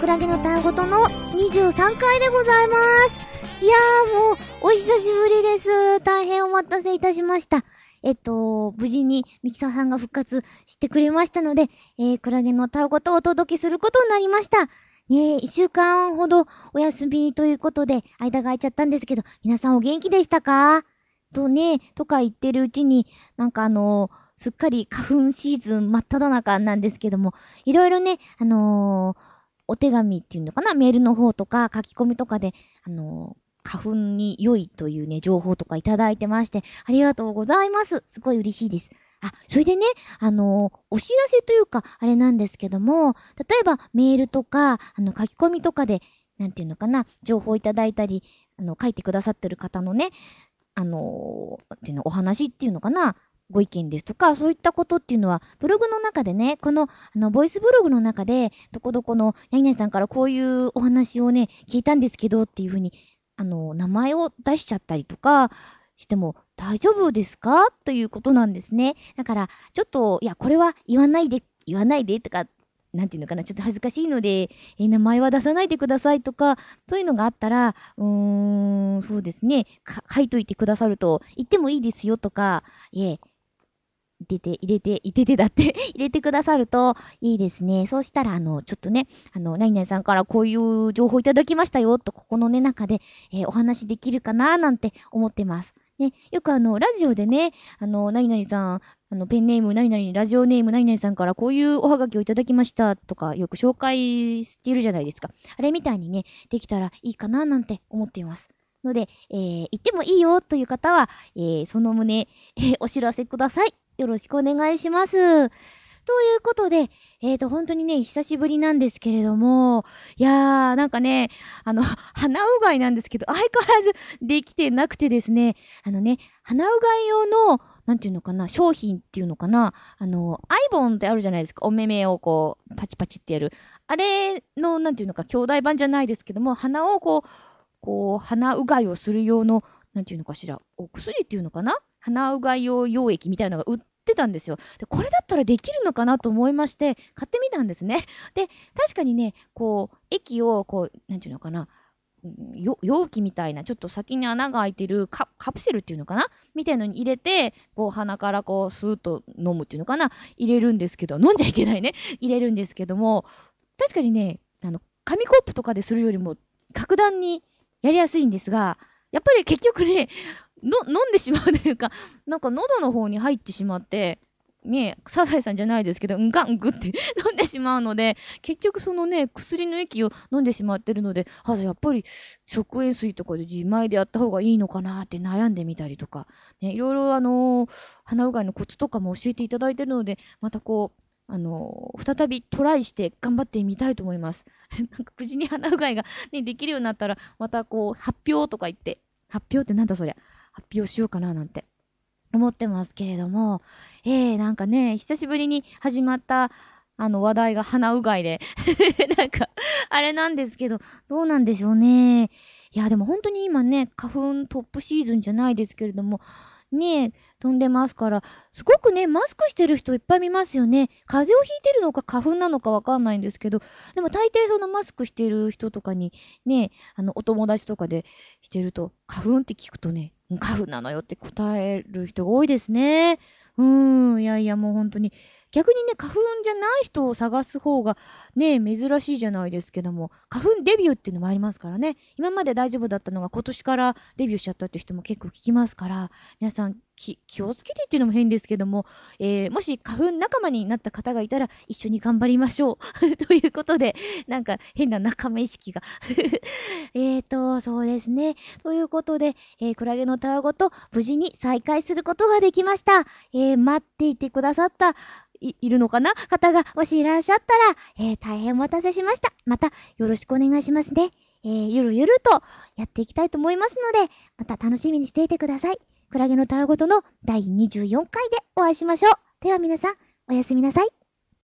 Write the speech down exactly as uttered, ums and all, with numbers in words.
クラゲのたわごとのにじゅうさんかいでございます。いやーもう、お久しぶりです。大変お待たせいたしました。えっと、無事にミキサーさんが復活してくれましたので、えー、クラゲのたわごとをお届けすることになりました。ねえ、一週間ほどお休みということで、間が空いちゃったんですけど、皆さんお元気でしたか？とね、とか言ってるうちに、なんかあのー、すっかり花粉シーズン真っ只中なんですけども、いろいろね、あのー、お手紙っていうのかな、メールの方とか書き込みとかで、あのー、花粉に良いというね、情報とかいただいてまして、ありがとうございます。すごい嬉しいです。あ、それでね、あのー、お知らせというか、あれなんですけども、例えばメールとか、あの、書き込みとかで、なんていうのかな、情報いただいたり、あの、書いてくださってる方のね、あのー、っていうの、お話っていうのかな、ご意見ですとか、そういったことっていうのは、ブログの中でね、この、あの、ボイスブログの中で、どこどこの、やいなにさんからこういうお話をね、聞いたんですけど、っていうふうに、あの、名前を出しちゃったりとか、しても大丈夫ですかということなんですね。だから、ちょっと、いや、これは言わないで、言わないで、とか、なんていうのかな、ちょっと恥ずかしいので、えー、名前は出さないでくださいとか、そういうのがあったら、うーん、そうですね、書いといてくださると、言ってもいいですよとか、いえ、入れて、入れて、入れてだって入れてくださるといいですね。そうしたら、あの、ちょっとね、あの、何々さんからこういう情報いただきましたよ、と、ここのね、中で、えー、お話できるかな、なんて思ってます。ね、よくあの、ラジオでね、あの、何々さん、あの、ペンネーム、何々、ラジオネーム、何々さんからこういうおはがきをいただきました、とか、よく紹介しているじゃないですか。あれみたいにね、できたらいいかな、なんて思っています。ので、えー、言ってもいいよ、という方は、えー、その旨、えー、お知らせください。よろしくお願いします。ということで、えーと、本当にね、久しぶりなんですけれども、いやー、なんかね、あの、鼻うがいなんですけど、相変わらずできてなくてですね、あのね、鼻うがい用の、なんていうのかな、商品っていうのかな、あの、アイボンってあるじゃないですか、お目目をこう、パチパチってやる。あれの、なんていうのか、兄弟版じゃないですけども、鼻をこう、こう、鼻うがいをする用の、なんていうのかしら、お薬っていうのかな、鼻うがい用溶液みたいなのが売ってたんですよ。で、これだったらできるのかなと思いまして、買ってみたんですね。で、確かにね、こう、液を、こう、なんていうのかな、よ容器みたいな、ちょっと先に穴が開いてるカカプセルっていうのかなみたいのに入れて、こう鼻からこうスーッと飲むっていうのかな入れるんですけど、飲んじゃいけないね。入れるんですけども、確かにね、あの、紙コップとかでするよりも格段にやりやすいんですが、やっぱり結局ね、の、飲んでしまうというか、なんか喉の方に入ってしまって、ねえ、サザエさんじゃないですけど、うんがんぐって飲んでしまうので、結局そのね、薬の液を飲んでしまってるので、あ、やっぱり食塩水とかで自前でやった方がいいのかなって悩んでみたりとか、ね、いろいろあのー、鼻うがいのコツとかも教えていただいてるので、またこう、あのー、再びトライして頑張ってみたいと思います。なんか無事に鼻うがいが、ね、できるようになったら、またこう、発表とか言って、発表ってなんだそりゃ、発表しようかななんて思ってますけれども、えー、なんかね、久しぶりに始まった、あの話題が鼻うがいで、なんか、あれなんですけど、どうなんでしょうね。いや、でも本当に今ね、花粉トップシーズンじゃないですけれども、ね、飛んでますから、すごくね、マスクしてる人いっぱい見ますよね。風邪をひいてるのか花粉なのかわかんないんですけど、でも大抵そのマスクしてる人とかに、ね、あの、お友達とかでしてると、花粉って聞くとね、花粉なのよって答える人が多いですね。うーん、いやいやもう本当に。逆にね、花粉じゃない人を探す方がね、珍しいじゃないですけども、花粉デビューっていうのもありますからね。今まで大丈夫だったのが今年からデビューしちゃったって人も結構聞きますから、皆さんき気をつけてっていうのも変ですけども、えー、もし花粉仲間になった方がいたら一緒に頑張りましょう。ということで、なんか変な仲間意識が。えーと、そうですね。ということで、えー、クラゲのたわごと無事に再開することができました。えー、待っていてくださったい, いるのかな方がもしいらっしゃったら、えー、大変お待たせしました。またよろしくお願いしますね。えー、ゆるゆるとやっていきたいと思いますので、また楽しみにしていてください。クラゲのたわごとのだいにじゅうよんかいでお会いしましょう。では皆さん、おやすみなさい。